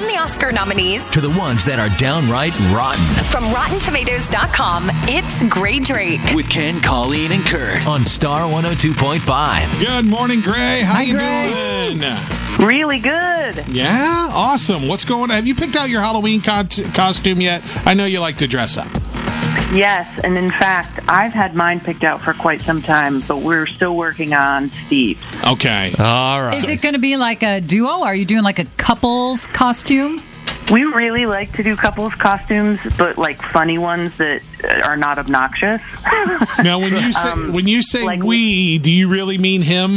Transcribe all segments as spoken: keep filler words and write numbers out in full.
From the Oscar nominees to the ones that are downright rotten. From Rotten Tomatoes dot com, it's Gray Drake. With Ken, Colleen, and Kurt on Star one oh two point five. Good morning, Gray. How Hi, you Gray. doing? Really good. Yeah? Awesome. What's going on? Have you picked out your Halloween co- costume yet? I know you like to dress up. Yes, and in fact, I've had mine picked out for quite some time, but we're still working on Steve's. Okay. All right. Is it going to be like a duo? Are you doing like a couple's costume? We really like to do couples costumes, but like funny ones that are not obnoxious. Now, when you say, Um, when you say like- we, do you really mean him?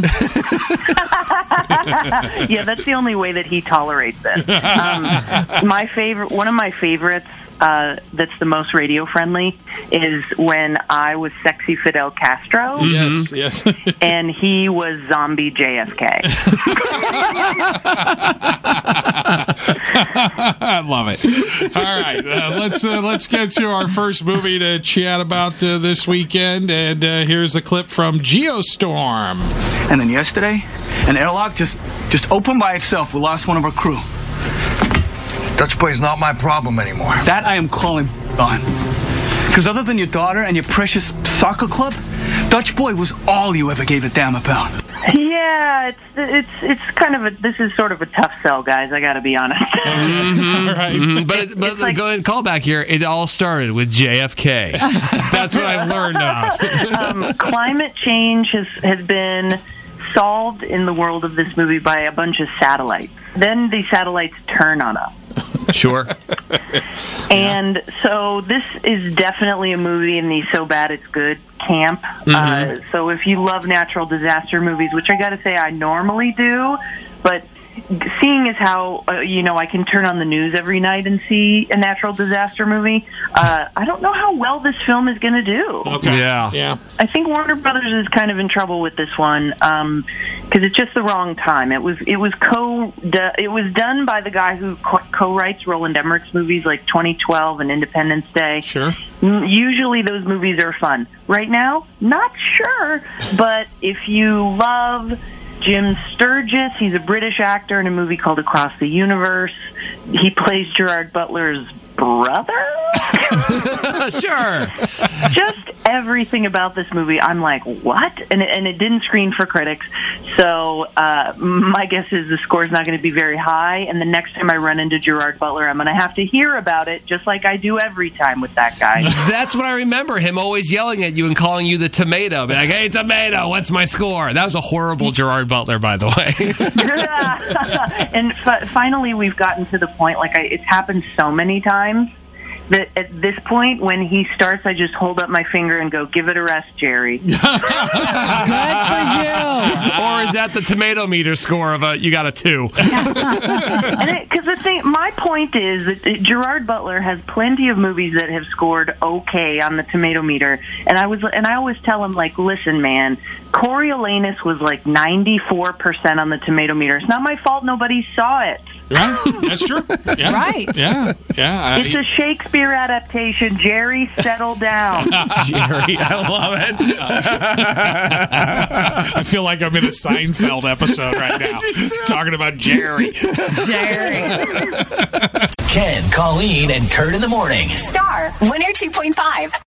Yeah, that's the only way that he tolerates it. Um, my favorite, one of my favorites, uh, that's the most radio friendly, is when I was sexy Fidel Castro. Yes, yes. And he was zombie J F K. I love it. All right, uh, let's uh, let's get to our first movie to chat about uh, this weekend, and uh, here's a clip from Geostorm. And then yesterday, an airlock just just opened by itself. We lost one of our crew. Dutch Boy's not my problem anymore. That I am calling on. Because other than your daughter and your precious soccer club, Dutch Boy was all you ever gave a damn about. Yeah, it's it's it's kind of a. This is sort of a tough sell, guys. I got to be honest. All right. Mhm, But, it, but It's like- go ahead and call back here. It all started with J F K. That's what I've learned about. um, climate change has has been solved in the world of this movie by a bunch of satellites. Then the satellites turn on us. Sure. And so this is definitely a movie in the so bad it's good camp. Uh, so if you love natural disaster movies, which I got to say I normally do, but seeing as how, uh, you know, I can turn on the news every night and see a natural disaster movie, uh, I don't know how well this film is going to do. Okay. Yeah. Yeah. I think Warner Brothers is kind of in trouble with this one because it's just the wrong time. It was it was co it was done by the guy who co- co-writes Roland Emmerich's movies like twenty twelve and Independence Day. Sure. Usually those movies are fun. Right now, not sure, but if you love Jim Sturgis, he's a British actor in a movie called Across the Universe. He plays Gerard Butler's brother. Sure. Just everything about this movie, I'm like, what? And it, and it didn't screen for critics, so uh, my guess is the score's not going to be very high, and the next time I run into Gerard Butler, I'm going to have to hear about it, just like I do every time with that guy. That's what I remember, him always yelling at you and calling you the tomato. Be like, hey, tomato, what's my score? That was a horrible Gerard Butler, by the way. And f- finally, we've gotten to the point, like, I, it's happened so many times, that at this point, when he starts, I just hold up my finger and go, give it a rest, Jerry. Good for you. Or is that the tomato meter score of a, you got a two? Because the thing, my point is that Gerard Butler has plenty of movies that have scored okay on the tomato meter, and I was, and I always tell him, like, listen, man, Coriolanus was like ninety-four percent on the tomato meter. It's not my fault nobody saw it. Right. That's true. Yeah. Right. Yeah. Yeah. I- It's a Shakespeare adaptation. Jerry, settle down. Jerry, I love it. I feel like I'm in a Seinfeld episode right now, talking about Jerry. Jerry. Ken, Colleen, and Kurt in the morning. Star one oh two point five.